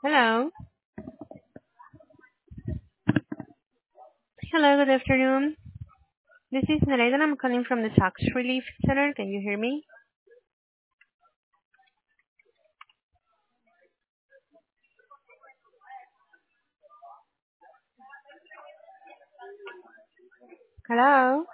Hello. Hello, good afternoon. This is Nereida and I'm calling from the Tax Relief Center. Can you hear me? Hello.